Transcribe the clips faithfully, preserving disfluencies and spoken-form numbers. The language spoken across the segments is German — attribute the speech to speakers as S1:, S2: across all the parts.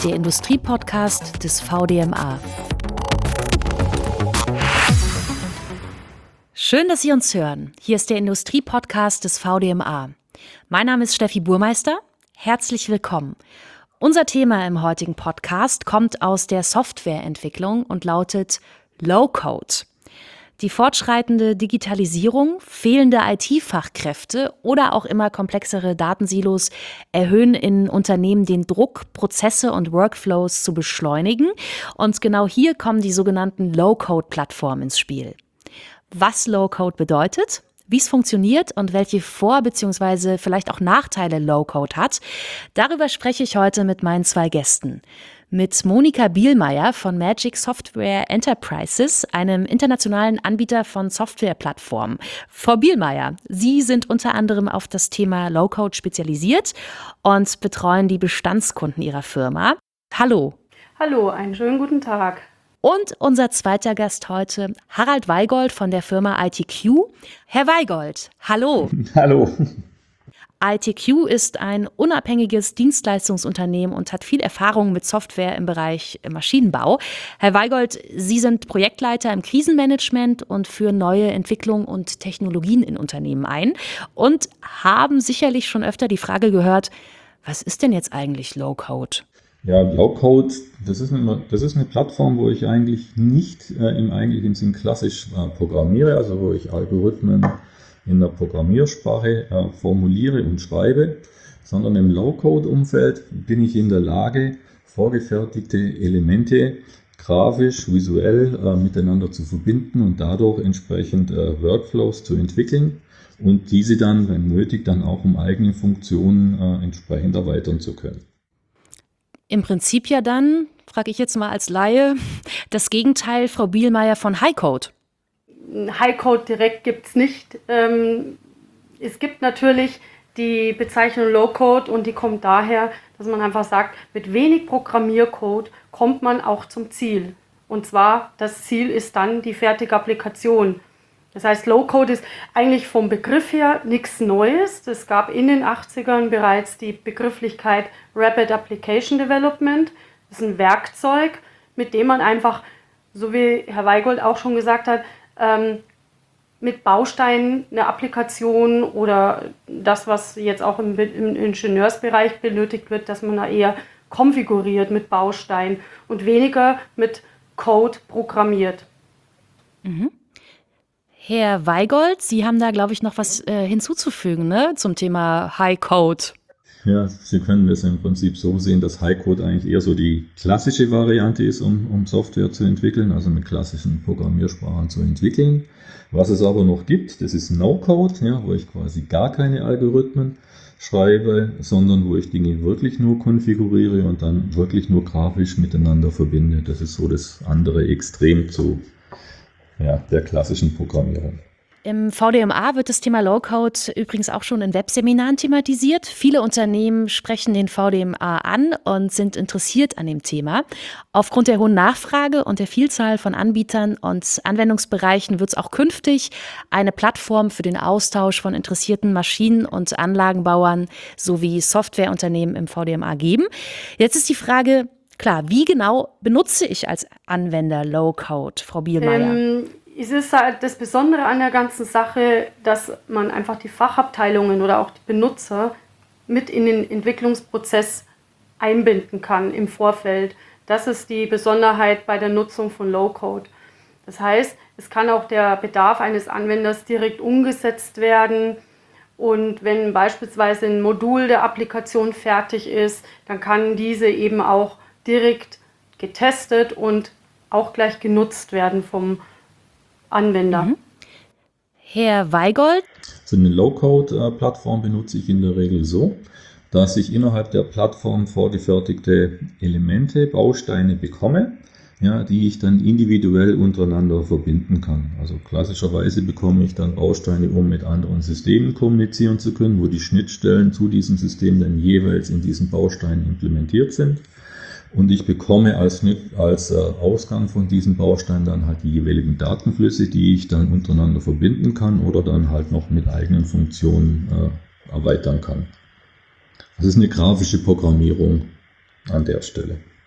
S1: der Industrie-Podcast des V D M A. Schön, dass Sie uns hören. Hier ist der Industrie-Podcast des V D M A. Mein Name ist Steffi Burmeister. Herzlich willkommen. Unser Thema im heutigen Podcast kommt aus der Softwareentwicklung und lautet Low-Code. Die fortschreitende Digitalisierung, fehlende I T-Fachkräfte oder auch immer komplexere Datensilos erhöhen in Unternehmen den Druck, Prozesse und Workflows zu beschleunigen. Und genau hier kommen die sogenannten Low-Code-Plattformen ins Spiel. Was Low-Code bedeutet, wie es funktioniert und welche Vor- bzw. vielleicht auch Nachteile Low-Code hat, darüber spreche ich heute mit meinen zwei Gästen. Mit Monika Bielmeier von Magic Software Enterprises, einem internationalen Anbieter von Softwareplattformen. Frau Bielmeier, Sie sind unter anderem auf das Thema Low-Code spezialisiert und betreuen die Bestandskunden Ihrer Firma. Hallo.
S2: Hallo, einen schönen guten Tag.
S1: Und unser zweiter Gast heute, Harald Weigold von der Firma I T Q. Herr Weigold, hallo.
S3: Hallo.
S1: I T Q ist ein unabhängiges Dienstleistungsunternehmen und hat viel Erfahrung mit Software im Bereich Maschinenbau. Herr Weigold, Sie sind Projektleiter im Krisenmanagement und führen neue Entwicklungen und Technologien in Unternehmen ein und haben sicherlich schon öfter die Frage gehört, was ist denn jetzt eigentlich Low-Code?
S3: Ja, Low-Code, das ist, eine, das ist eine Plattform, wo ich eigentlich nicht äh, im eigentlichen Sinn klassisch äh, programmiere, also wo ich Algorithmen in der Programmiersprache äh, formuliere und schreibe, sondern im Low-Code-Umfeld bin ich in der Lage, vorgefertigte Elemente grafisch, visuell äh, miteinander zu verbinden und dadurch entsprechend äh, Workflows zu entwickeln und diese dann, wenn nötig, dann auch um eigene Funktionen äh, entsprechend erweitern zu können.
S1: Im Prinzip ja dann, frage ich jetzt mal als Laie, das Gegenteil, Frau Bielmeier, von High-Code.
S2: High-Code direkt gibt es nicht. Ähm, es gibt natürlich die Bezeichnung Low-Code und die kommt daher, dass man einfach sagt, mit wenig Programmiercode kommt man auch zum Ziel. Und zwar, das Ziel ist dann die fertige Applikation. Das heißt, Low-Code ist eigentlich vom Begriff her nichts Neues. Es gab in den achtzigern bereits die Begrifflichkeit Rapid Application Development. Das ist ein Werkzeug, mit dem man einfach, so wie Herr Weigold auch schon gesagt hat, ähm, mit Bausteinen eine Applikation oder das, was jetzt auch im, im Ingenieursbereich benötigt wird, dass man da eher konfiguriert mit Bausteinen und weniger mit Code programmiert.
S1: Mhm. Herr Weigold, Sie haben da, glaube ich, noch was äh, hinzuzufügen, ne, zum Thema High-Code.
S3: Ja, Sie können das im Prinzip so sehen, dass High-Code eigentlich eher so die klassische Variante ist, um, um Software zu entwickeln, also mit klassischen Programmiersprachen zu entwickeln. Was es aber noch gibt, das ist No-Code, ja, wo ich quasi gar keine Algorithmen schreibe, sondern wo ich Dinge wirklich nur konfiguriere und dann wirklich nur grafisch miteinander verbinde. Das ist so das andere Extrem zu ja, der klassischen Programmierung.
S1: Im V D M A wird das Thema Low-Code übrigens auch schon in Webseminaren thematisiert. Viele Unternehmen sprechen den V D M A an und sind interessiert an dem Thema. Aufgrund der hohen Nachfrage und der Vielzahl von Anbietern und Anwendungsbereichen wird es auch künftig eine Plattform für den Austausch von interessierten Maschinen- und Anlagenbauern sowie Softwareunternehmen im V D M A geben. Jetzt ist die Frage, klar, wie genau benutze ich als Anwender Low-Code, Frau Bielmeier?
S2: Ähm, es ist halt das Besondere an der ganzen Sache, dass man einfach die Fachabteilungen oder auch die Benutzer mit in den Entwicklungsprozess einbinden kann im Vorfeld. Das ist die Besonderheit bei der Nutzung von Low-Code. Das heißt, es kann auch der Bedarf eines Anwenders direkt umgesetzt werden. Und wenn beispielsweise ein Modul der Applikation fertig ist, dann kann diese eben auch direkt getestet und auch gleich genutzt werden vom Anwender.
S1: Mhm. Herr Weigold?
S3: So eine Low-Code-Plattform benutze ich in der Regel so, dass ich innerhalb der Plattform vorgefertigte Elemente, Bausteine bekomme, ja, die ich dann individuell untereinander verbinden kann. Also klassischerweise bekomme ich dann Bausteine, um mit anderen Systemen kommunizieren zu können, wo die Schnittstellen zu diesem System dann jeweils in diesen Bausteinen implementiert sind. Und ich bekomme als, als äh, Ausgang von diesen Bausteinen dann halt die jeweiligen Datenflüsse, die ich dann untereinander verbinden kann oder dann halt noch mit eigenen Funktionen äh, erweitern kann. Das ist eine grafische Programmierung an der Stelle.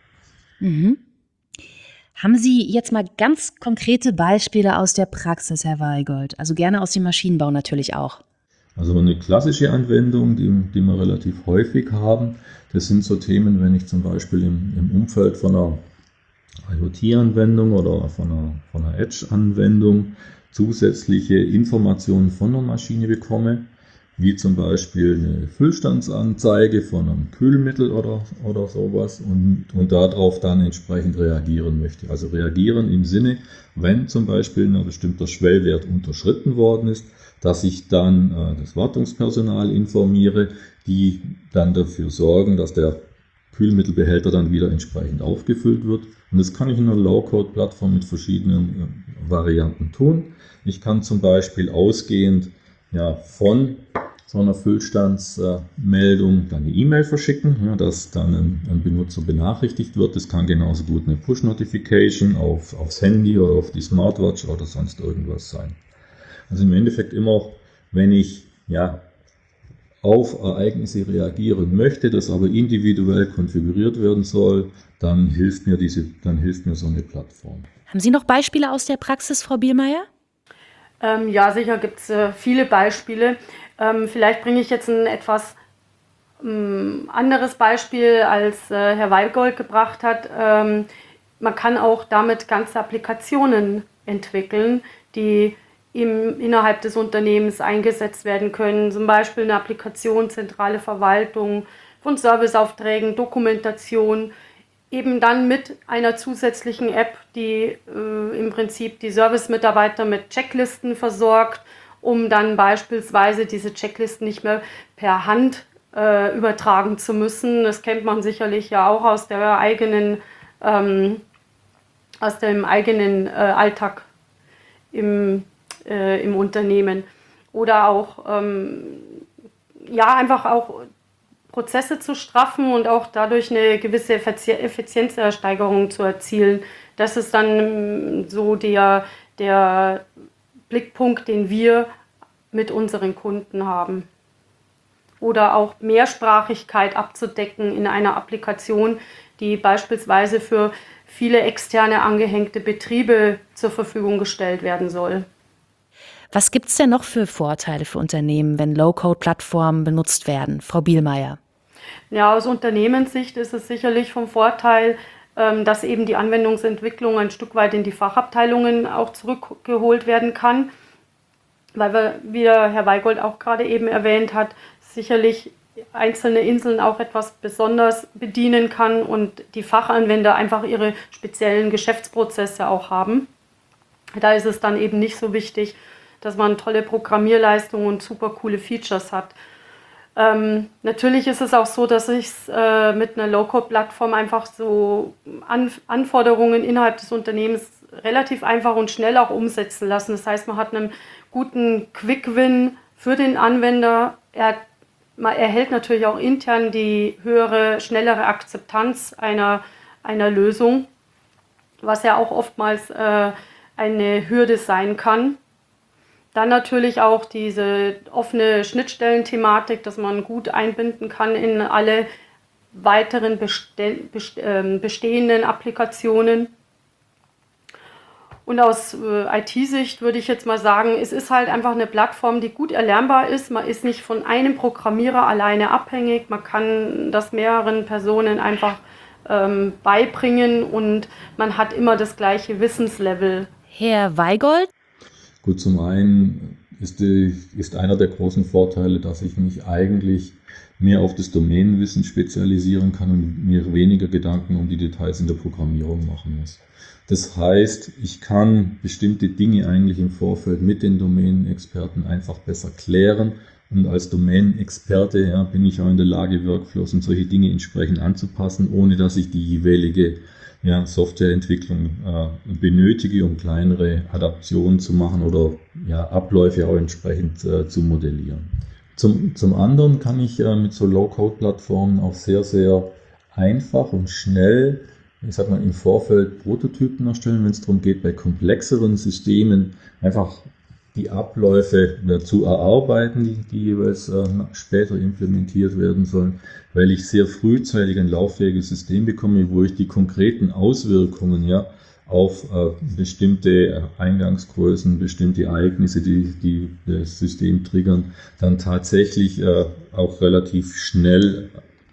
S1: Mhm. Haben Sie jetzt mal ganz konkrete Beispiele aus der Praxis, Herr Weigold? Also gerne aus dem Maschinenbau natürlich auch.
S3: Also eine klassische Anwendung, die, die wir relativ häufig haben, das sind so Themen, wenn ich zum Beispiel im, im Umfeld von einer IoT-Anwendung oder von einer, von einer Edge-Anwendung zusätzliche Informationen von der Maschine bekomme, wie zum Beispiel eine Füllstandsanzeige von einem Kühlmittel oder, oder sowas und, und darauf dann entsprechend reagieren möchte. Also reagieren im Sinne, wenn zum Beispiel ein bestimmter Schwellwert unterschritten worden ist, dass ich dann äh, das Wartungspersonal informiere, die dann dafür sorgen, dass der Kühlmittelbehälter dann wieder entsprechend aufgefüllt wird. Und das kann ich in einer Low-Code-Plattform mit verschiedenen äh, Varianten tun. Ich kann zum Beispiel ausgehend ja, von so einer Füllstandsmeldung dann eine E-Mail verschicken, ja, dass dann ein, ein Benutzer benachrichtigt wird. Das kann genauso gut eine Push-Notification auf, aufs Handy oder auf die Smartwatch oder sonst irgendwas sein. Also im Endeffekt immer, wenn ich ja, auf Ereignisse reagieren möchte, das aber individuell konfiguriert werden soll, dann hilft mir diese, dann hilft mir so eine Plattform.
S1: Haben Sie noch Beispiele aus der Praxis, Frau Bielmeier?
S2: Ähm, ja, sicher gibt es äh, viele Beispiele. Ähm, vielleicht bringe ich jetzt ein etwas ähm, anderes Beispiel, als äh, Herr Weigold gebracht hat. Ähm, man kann auch damit ganze Applikationen entwickeln, die im, innerhalb des Unternehmens eingesetzt werden können. Zum Beispiel eine Applikation, zentrale Verwaltung von Serviceaufträgen, Dokumentation, eben dann mit einer zusätzlichen App, die äh, im Prinzip die Service-Mitarbeiter mit Checklisten versorgt, um dann beispielsweise diese Checklisten nicht mehr per Hand äh, übertragen zu müssen. Das kennt man sicherlich ja auch aus der eigenen, ähm, aus dem eigenen äh, Alltag im, äh, im Unternehmen. Oder auch, ähm, ja, einfach auch Prozesse zu straffen und auch dadurch eine gewisse Effizienzsteigerung zu erzielen. Das ist dann so der, der Blickpunkt, den wir mit unseren Kunden haben. Oder auch Mehrsprachigkeit abzudecken in einer Applikation, die beispielsweise für viele externe angehängte Betriebe zur Verfügung gestellt werden soll.
S1: Was gibt es denn noch für Vorteile für Unternehmen, wenn Low-Code-Plattformen benutzt werden, Frau Bielmeier?
S2: Ja, aus Unternehmenssicht ist es sicherlich vom Vorteil, dass eben die Anwendungsentwicklung ein Stück weit in die Fachabteilungen auch zurückgeholt werden kann, weil wir, wie der Herr Weigold auch gerade eben erwähnt hat, sicherlich einzelne Inseln auch etwas besonders bedienen kann und die Fachanwender einfach ihre speziellen Geschäftsprozesse auch haben. Da ist es dann eben nicht so wichtig, dass man tolle Programmierleistungen und super coole Features hat. Ähm, natürlich ist es auch so, dass sich äh, mit einer Low-Code-Plattform einfach so An- Anforderungen innerhalb des Unternehmens relativ einfach und schnell auch umsetzen lassen. Das heißt, man hat einen guten Quick-Win für den Anwender. Er, man erhält natürlich auch intern die höhere, schnellere Akzeptanz einer, einer Lösung, was ja auch oftmals äh, eine Hürde sein kann. Dann natürlich auch diese offene Schnittstellenthematik, dass man gut einbinden kann in alle weiteren beste- best- äh, bestehenden Applikationen. Und aus äh, I T-Sicht würde ich jetzt mal sagen, es ist halt einfach eine Plattform, die gut erlernbar ist. Man ist nicht von einem Programmierer alleine abhängig. Man kann das mehreren Personen einfach ähm, beibringen und man hat immer das gleiche Wissenslevel.
S1: Herr Weigold?
S3: Gut, zum einen ist, die, ist einer der großen Vorteile, dass ich mich eigentlich mehr auf das Domänenwissen spezialisieren kann und mir weniger Gedanken um die Details in der Programmierung machen muss. Das heißt, ich kann bestimmte Dinge eigentlich im Vorfeld mit den Domänenexperten einfach besser klären und als Domänenexperte ja, bin ich auch in der Lage, Workflows und solche Dinge entsprechend anzupassen, ohne dass ich die jeweilige ja, Softwareentwicklung äh, benötige, um kleinere Adaptionen zu machen oder ja, Abläufe auch entsprechend äh, zu modellieren. Zum, zum anderen kann ich äh, mit so Low-Code-Plattformen auch sehr, sehr einfach und schnell, ich sag mal, im Vorfeld Prototypen erstellen, wenn es darum geht, bei komplexeren Systemen einfach die Abläufe zu erarbeiten, die, die jeweils äh, später implementiert werden sollen, weil ich sehr frühzeitig ein lauffähiges System bekomme, wo ich die konkreten Auswirkungen ja auf äh, bestimmte Eingangsgrößen, bestimmte Ereignisse, die, die das System triggern, dann tatsächlich äh, auch relativ schnell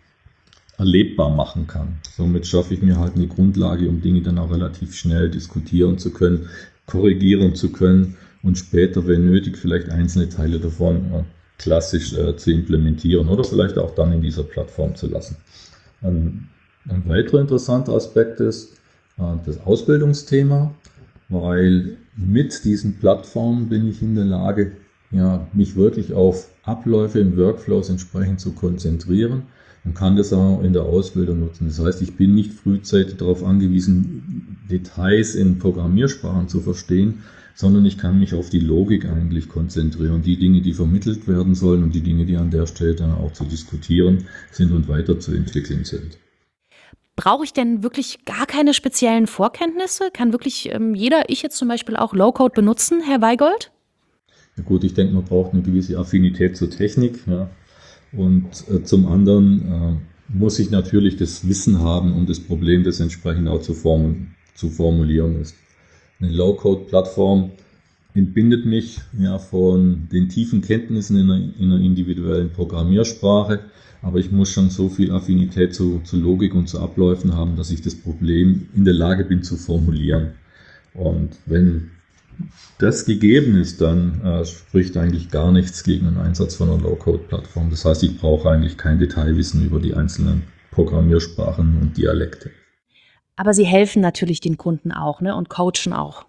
S3: erlebbar machen kann. Somit schaffe ich mir halt eine Grundlage, um Dinge dann auch relativ schnell diskutieren zu können, korrigieren zu können und später, wenn nötig, vielleicht einzelne Teile davon äh, klassisch äh, zu implementieren oder vielleicht auch dann in dieser Plattform zu lassen. Ein, ein weiterer interessanter Aspekt ist äh, das Ausbildungsthema, weil mit diesen Plattformen bin ich in der Lage, ja, mich wirklich auf Abläufe in Workflows entsprechend zu konzentrieren und kann das auch in der Ausbildung nutzen. Das heißt, ich bin nicht frühzeitig darauf angewiesen, Details in Programmiersprachen zu verstehen, sondern ich kann mich auf die Logik eigentlich konzentrieren. Die Dinge, die vermittelt werden sollen und die Dinge, die an der Stelle dann auch zu diskutieren sind und weiterzuentwickeln sind.
S1: Brauche ich denn wirklich gar keine speziellen Vorkenntnisse? Kann wirklich ähm, jeder, ich jetzt zum Beispiel auch Low-Code benutzen, Herr Weigold?
S3: Ja gut, ich denke, man braucht eine gewisse Affinität zur Technik. Ja. Und äh, zum anderen äh, muss ich natürlich das Wissen haben, um das Problem, das entsprechend auch zu, form- zu formulieren ist. Eine Low-Code-Plattform entbindet mich ja von den tiefen Kenntnissen in einer, in einer individuellen Programmiersprache, aber ich muss schon so viel Affinität zu, zu Logik und zu Abläufen haben, dass ich das Problem in der Lage bin zu formulieren. Und wenn das gegeben ist, dann äh, spricht eigentlich gar nichts gegen den Einsatz von einer Low-Code-Plattform. Das heißt, ich brauche eigentlich kein Detailwissen über die einzelnen Programmiersprachen und Dialekte.
S1: Aber Sie helfen natürlich den Kunden auch, ne, und coachen auch.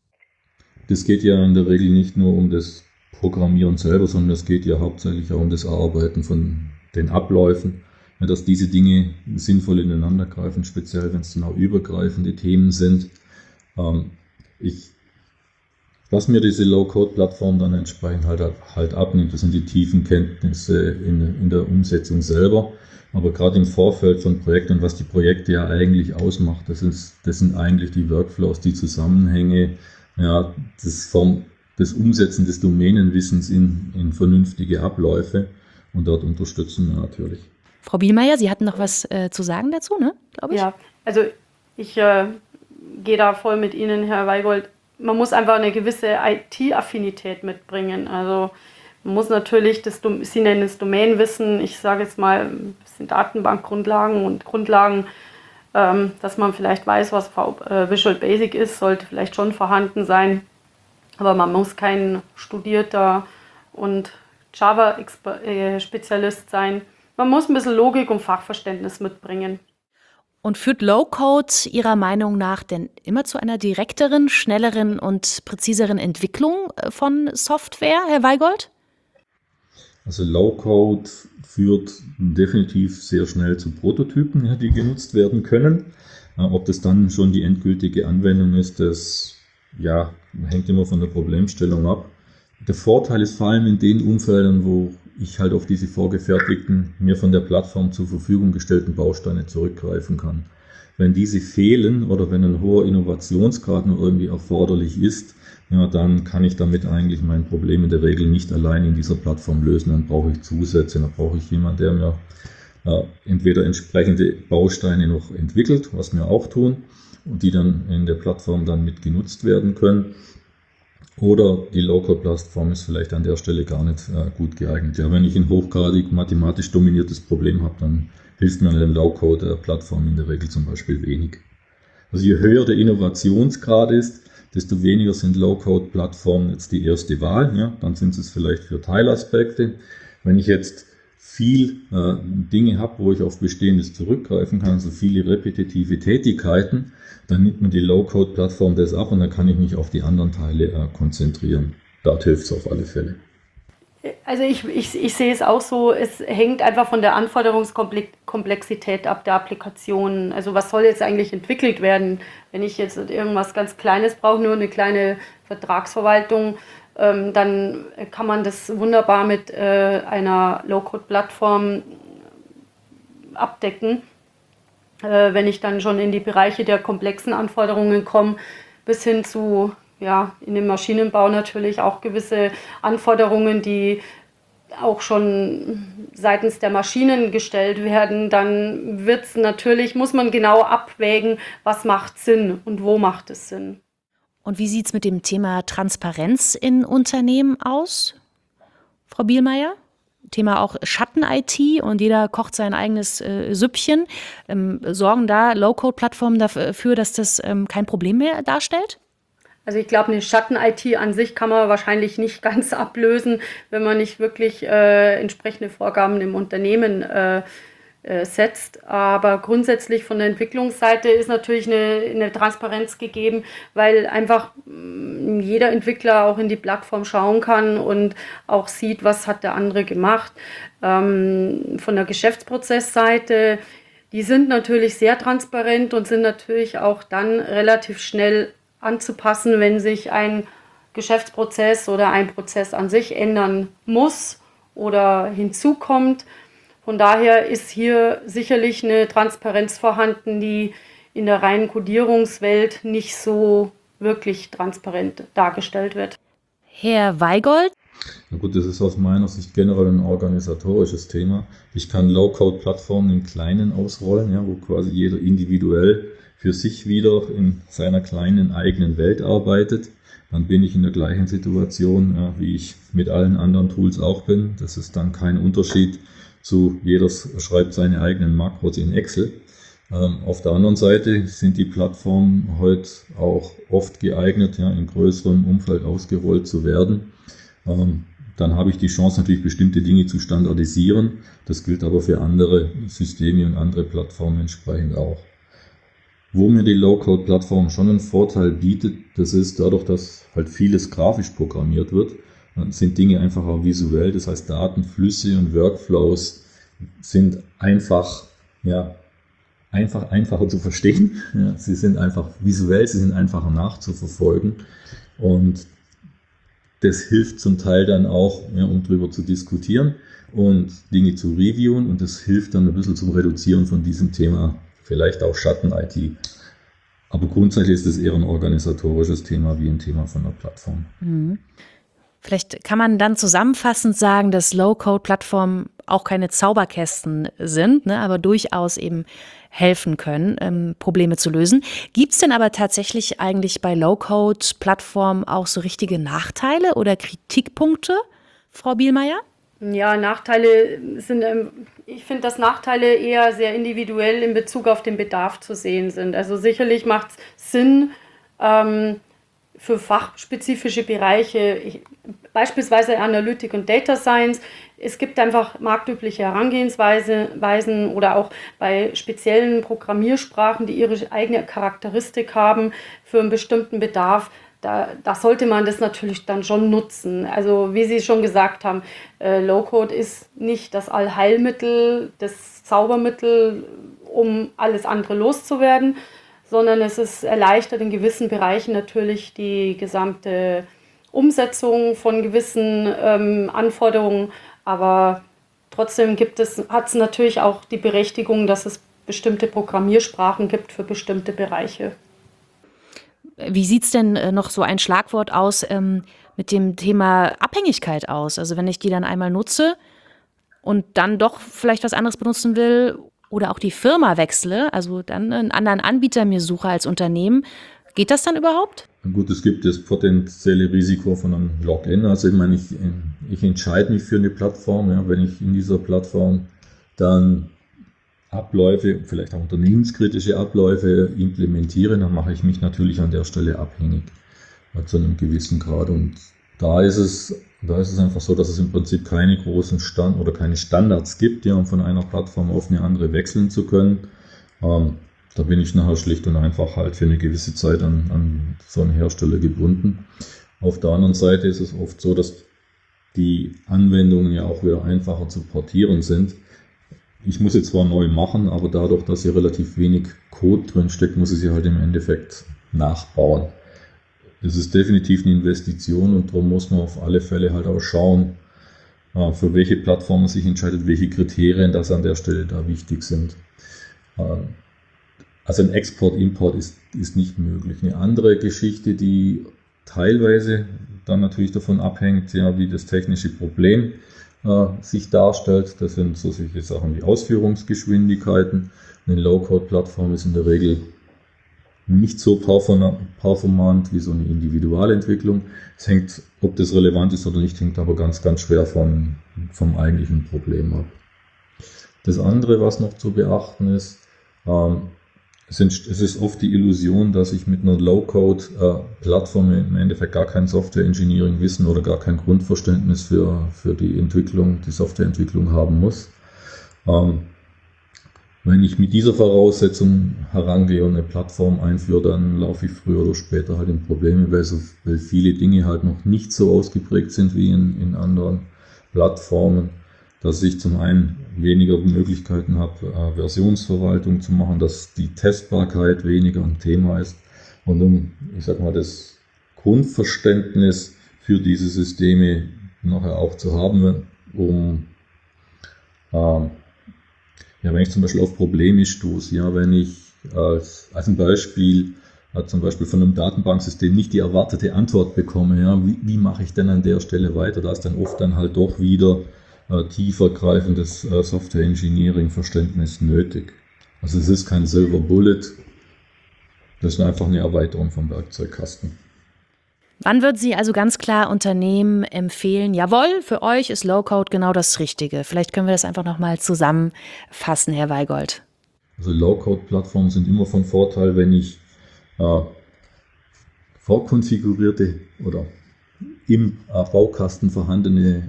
S3: Das geht ja in der Regel nicht nur um das Programmieren selber, sondern es geht ja hauptsächlich auch um das Erarbeiten von den Abläufen, ja, dass diese Dinge sinnvoll ineinander greifen, speziell wenn es dann auch übergreifende Themen sind. Ähm, ich Was mir diese Low-Code-Plattform dann entsprechend halt, halt abnimmt, das sind die tiefen Kenntnisse in, in der Umsetzung selber. Aber gerade im Vorfeld von Projekten und was die Projekte ja eigentlich ausmacht, das, ist, das sind eigentlich die Workflows, die Zusammenhänge, ja, das, Form, das Umsetzen des Domänenwissens in, in vernünftige Abläufe. Und dort unterstützen wir natürlich.
S1: Frau Bielmeier, Sie hatten noch was äh, zu sagen dazu, ne? Glaube ich.
S2: Ja, also ich äh, gehe da voll mit Ihnen, Herr Weigold. Man muss einfach eine gewisse I T-Affinität mitbringen. Also man muss natürlich, das, Sie nennen es Domänenwissen, ich sage jetzt mal ein bisschen Datenbankgrundlagen und Grundlagen, ähm, dass man vielleicht weiß, was äh, Visual Basic ist, sollte vielleicht schon vorhanden sein. Aber man muss kein studierter und Java-Spezialist sein. Man muss ein bisschen Logik und Fachverständnis mitbringen.
S1: Und führt Low-Code Ihrer Meinung nach denn immer zu einer direkteren, schnelleren und präziseren Entwicklung von Software, Herr Weigold?
S3: Also Low-Code führt definitiv sehr schnell zu Prototypen, ja, die genutzt werden können. Ob das dann schon die endgültige Anwendung ist, das ja, hängt immer von der Problemstellung ab. Der Vorteil ist vor allem in den Umfeldern, wo ich halt auf diese vorgefertigten, mir von der Plattform zur Verfügung gestellten Bausteine zurückgreifen kann. Wenn diese fehlen oder wenn ein hoher Innovationsgrad nur irgendwie erforderlich ist, ja, dann kann ich damit eigentlich mein Problem in der Regel nicht allein in dieser Plattform lösen. Dann brauche ich Zusätze, dann brauche ich jemanden, der mir äh, entweder entsprechende Bausteine noch entwickelt, was wir auch tun, und die dann in der Plattform dann mit genutzt werden können. Oder die Low-Code-Plattform ist vielleicht an der Stelle gar nicht äh, gut geeignet. Ja, wenn ich ein hochgradig mathematisch dominiertes Problem habe, dann hilft mir eine Low-Code-Plattform in der Regel zum Beispiel wenig. Also je höher der Innovationsgrad ist, desto weniger sind Low-Code-Plattformen jetzt die erste Wahl. Ja, dann sind es vielleicht für Teilaspekte. Wenn ich jetzt viel äh, Dinge habe, wo ich auf Bestehendes zurückgreifen kann, so viele repetitive Tätigkeiten, dann nimmt mir die Low-Code-Plattform das ab und dann kann ich mich auf die anderen Teile äh, konzentrieren. Dort hilft es auf alle Fälle.
S2: Also ich, ich, ich sehe es auch so, es hängt einfach von der Anforderungskomplexität ab der Applikation. Also was soll jetzt eigentlich entwickelt werden? Wenn ich jetzt irgendwas ganz Kleines brauche, nur eine kleine Vertragsverwaltung, ähm, dann kann man das wunderbar mit äh, einer Low-Code-Plattform abdecken. Äh, wenn ich dann schon in die Bereiche der komplexen Anforderungen komme, bis hin zu ja, in dem Maschinenbau natürlich auch gewisse Anforderungen, die auch schon seitens der Maschinen gestellt werden. Dann wird's natürlich, muss man genau abwägen, was macht Sinn und wo macht es Sinn.
S1: Und wie sieht es mit dem Thema Transparenz in Unternehmen aus, Frau Bielmeier? Thema auch Schatten-I T und jeder kocht sein eigenes äh, Süppchen. Ähm, sorgen da Low-Code-Plattformen dafür, dass das ähm, kein Problem mehr darstellt?
S2: Also ich glaube, eine Schatten-I T an sich kann man wahrscheinlich nicht ganz ablösen, wenn man nicht wirklich äh, entsprechende Vorgaben im Unternehmen äh, äh, setzt. Aber grundsätzlich von der Entwicklungsseite ist natürlich eine, eine Transparenz gegeben, weil einfach mh, jeder Entwickler auch in die Plattform schauen kann und auch sieht, was hat der andere gemacht. Ähm, von der Geschäftsprozessseite, die sind natürlich sehr transparent und sind natürlich auch dann relativ schnell anzupassen, wenn sich ein Geschäftsprozess oder ein Prozess an sich ändern muss oder hinzukommt. Von daher ist hier sicherlich eine Transparenz vorhanden, die in der reinen Codierungswelt nicht so wirklich transparent dargestellt wird.
S1: Herr Weigold?
S3: Na gut, das ist aus meiner Sicht generell ein organisatorisches Thema. Ich kann Low-Code-Plattformen im Kleinen ausrollen, ja, wo quasi jeder individuell für sich wieder in seiner kleinen eigenen Welt arbeitet. Dann bin ich in der gleichen Situation, ja, wie ich mit allen anderen Tools auch bin. Das ist dann kein Unterschied zu, jeder schreibt seine eigenen Makros in Excel. Ähm, auf der anderen Seite sind die Plattformen heute auch oft geeignet, ja, in größerem Umfeld ausgerollt zu werden. Ähm, dann habe ich die Chance, natürlich bestimmte Dinge zu standardisieren. Das gilt aber für andere Systeme und andere Plattformen entsprechend auch. Wo mir die Low-Code-Plattform schon einen Vorteil bietet, das ist dadurch, dass halt vieles grafisch programmiert wird, sind Dinge einfach auch visuell. Das heißt, Datenflüsse und Workflows sind einfach, ja, einfach einfacher zu verstehen. Ja, sie sind einfach visuell, sie sind einfacher nachzuverfolgen. Und das hilft zum Teil dann auch, ja, um drüber zu diskutieren und Dinge zu reviewen. Und das hilft dann ein bisschen zum Reduzieren von diesem Thema, vielleicht auch Schatten-I T. Aber grundsätzlich ist es eher ein organisatorisches Thema wie ein Thema von der Plattform.
S1: Mhm. Vielleicht kann man dann zusammenfassend sagen, dass Low-Code-Plattformen auch keine Zauberkästen sind, ne, aber durchaus eben helfen können, ähm, Probleme zu lösen. Gibt es denn aber tatsächlich eigentlich bei Low-Code-Plattformen auch so richtige Nachteile oder Kritikpunkte, Frau Bielmeier?
S2: Ja, Nachteile sind, ähm, ich finde, dass Nachteile eher sehr individuell in Bezug auf den Bedarf zu sehen sind. Also sicherlich macht es Sinn, ähm, für fachspezifische Bereiche, ich, beispielsweise Analytik und Data Science. Es gibt einfach marktübliche Herangehensweisen oder auch bei speziellen Programmiersprachen, die ihre eigene Charakteristik haben für einen bestimmten Bedarf. Da, da sollte man das natürlich dann schon nutzen. Also wie Sie schon gesagt haben, äh, Low-Code ist nicht das Allheilmittel, das Zaubermittel, um alles andere loszuwerden, sondern es ist erleichtert in gewissen Bereichen natürlich die gesamte Umsetzung von gewissen ähm, Anforderungen, aber trotzdem gibt es, hat es natürlich auch die Berechtigung, dass es bestimmte Programmiersprachen gibt für bestimmte Bereiche.
S1: Wie sieht es denn äh, noch so ein Schlagwort aus ähm, mit dem Thema Abhängigkeit aus? Also wenn ich die dann einmal nutze und dann doch vielleicht was anderes benutzen will oder auch die Firma wechsle, also dann einen anderen Anbieter mir suche als Unternehmen, geht das dann überhaupt?
S3: Gut, es gibt das potenzielle Risiko von einem Login. Also ich meine, ich, ich entscheide mich für eine Plattform, ja, wenn ich in dieser Plattform dann Abläufe, vielleicht auch unternehmenskritische Abläufe implementiere, dann mache ich mich natürlich an der Stelle abhängig, ja, zu einem gewissen Grad. Und da ist es, da ist es einfach so, dass es im Prinzip keine großen Stand oder keine Standards gibt, ja, um von einer Plattform auf eine andere wechseln zu können. Ähm, Da bin ich nachher schlicht und einfach halt für eine gewisse Zeit an, an so einen Hersteller gebunden. Auf der anderen Seite ist es oft so, dass die Anwendungen ja auch wieder einfacher zu portieren sind. Ich muss sie zwar neu machen, aber dadurch, dass hier relativ wenig Code drin steckt, muss ich sie halt im Endeffekt nachbauen. Das ist definitiv eine Investition und darum muss man auf alle Fälle halt auch schauen, für welche Plattform man sich entscheidet, welche Kriterien das an der Stelle da wichtig sind. Also ein Export-Import ist, ist nicht möglich. Eine andere Geschichte, die teilweise dann natürlich davon abhängt, ja, wie das technische Problem äh, sich darstellt. Das sind so solche Sachen wie Ausführungsgeschwindigkeiten. Eine Low-Code-Plattform ist in der Regel nicht so performant wie so eine Individualentwicklung. Es hängt, ob das relevant ist oder nicht, hängt aber ganz, ganz schwer vom, vom eigentlichen Problem ab. Das andere, was noch zu beachten ist, ähm, es ist oft die Illusion, dass ich mit einer Low-Code-Plattform im Endeffekt gar kein Software-Engineering-Wissen oder gar kein Grundverständnis für, für die Entwicklung, die Softwareentwicklung haben muss. Ähm, Wenn ich mit dieser Voraussetzung herangehe und eine Plattform einführe, dann laufe ich früher oder später halt in Probleme, weil, so, weil viele Dinge halt noch nicht so ausgeprägt sind wie in, in anderen Plattformen, dass ich zum einen weniger Möglichkeiten habe, äh, Versionsverwaltung zu machen, dass die Testbarkeit weniger ein Thema ist und um, ich sag mal, das Grundverständnis für diese Systeme nachher auch zu haben, um äh, Ja, wenn ich zum Beispiel auf Probleme stoße, ja, wenn ich als, als ein Beispiel äh, zum Beispiel von einem Datenbanksystem nicht die erwartete Antwort bekomme, ja, wie, wie mache ich denn an der Stelle weiter? Da ist dann oft dann halt doch wieder äh, tiefergreifendes äh, Software-Engineering-Verständnis nötig. Also es ist kein Silver Bullet, das ist einfach eine Erweiterung vom Werkzeugkasten.
S1: Wann würden Sie also ganz klar Unternehmen empfehlen, jawohl, für euch ist Low-Code genau das Richtige? Vielleicht können wir das einfach nochmal zusammenfassen, Herr Weigold.
S3: Also Low-Code-Plattformen sind immer von Vorteil, wenn ich äh, vorkonfigurierte oder im äh, Baukasten vorhandene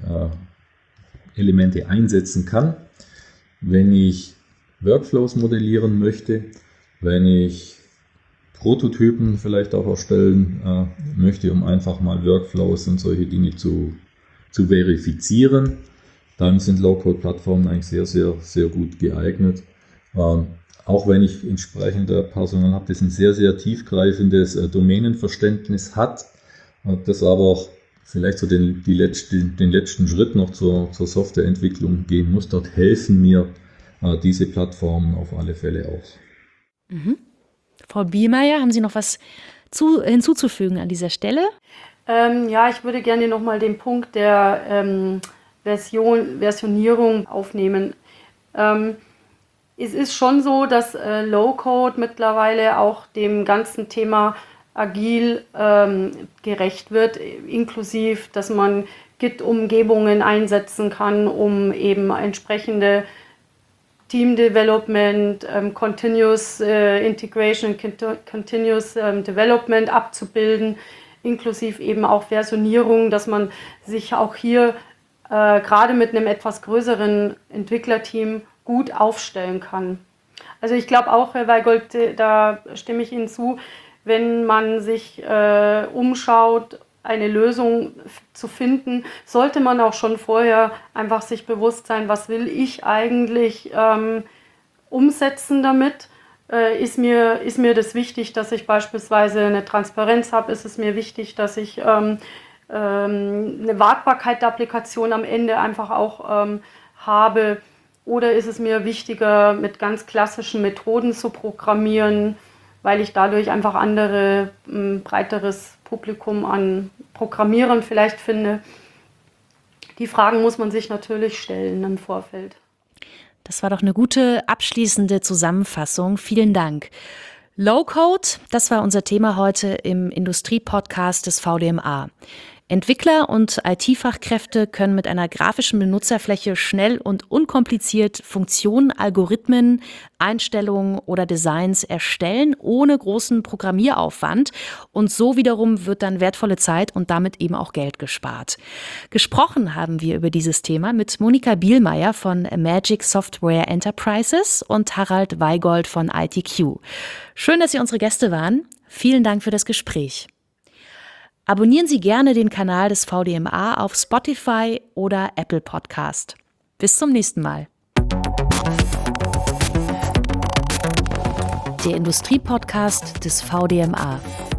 S3: äh, Elemente einsetzen kann, wenn ich Workflows modellieren möchte, wenn ich Prototypen vielleicht auch erstellen äh, möchte, um einfach mal Workflows und solche Dinge zu, zu verifizieren, dann sind Low-Code-Plattformen eigentlich sehr, sehr, sehr gut geeignet. Ähm, auch wenn ich entsprechend Personal habe, das ein sehr, sehr tiefgreifendes äh, Domänenverständnis hat, äh, das aber auch vielleicht so den, die letzte, den letzten Schritt noch zur, zur Softwareentwicklung gehen muss, dort helfen mir äh, diese Plattformen auf alle Fälle auch.
S1: Mhm. Frau Bielmeier, haben Sie noch was zu, hinzuzufügen an dieser Stelle?
S2: Ähm, ja, ich würde gerne nochmal den Punkt der ähm, Version, Versionierung aufnehmen. Ähm, es ist schon so, dass äh, Low-Code mittlerweile auch dem ganzen Thema agil ähm, gerecht wird, inklusive, dass man Git-Umgebungen einsetzen kann, um eben entsprechende Team Development, ähm, Continuous äh, Integration, Continuous ähm, Development abzubilden, inklusive eben auch Versionierung, dass man sich auch hier äh, gerade mit einem etwas größeren Entwicklerteam gut aufstellen kann. Also ich glaube auch, Herr Weigold, da stimme ich Ihnen zu, wenn man sich äh, umschaut, eine Lösung zu finden, sollte man auch schon vorher einfach sich bewusst sein, was will ich eigentlich ähm, umsetzen damit. Äh, ist mir, ist mir das wichtig, dass ich beispielsweise eine Transparenz habe? Ist es mir wichtig, dass ich ähm, ähm, eine Wartbarkeit der Applikation am Ende einfach auch ähm, habe? Oder ist es mir wichtiger, mit ganz klassischen Methoden zu programmieren, weil ich dadurch einfach andere, ein breiteres Publikum an Programmierern vielleicht finde? Die Fragen muss man sich natürlich stellen im Vorfeld.
S1: Das war doch eine gute abschließende Zusammenfassung. Vielen Dank. Low-Code, das war unser Thema heute im Industrie-Podcast des V D M A. Entwickler und I T-Fachkräfte können mit einer grafischen Benutzerfläche schnell und unkompliziert Funktionen, Algorithmen, Einstellungen oder Designs erstellen, ohne großen Programmieraufwand. Und so wiederum wird dann wertvolle Zeit und damit eben auch Geld gespart. Gesprochen haben wir über dieses Thema mit Monika Bielmeier von Magic Software Enterprises und Harald Weigold von I T Q. Schön, dass Sie unsere Gäste waren. Vielen Dank für das Gespräch. Abonnieren Sie gerne den Kanal des V D M A auf Spotify oder Apple Podcast. Bis zum nächsten Mal. Der Industrie-Podcast des V D M A.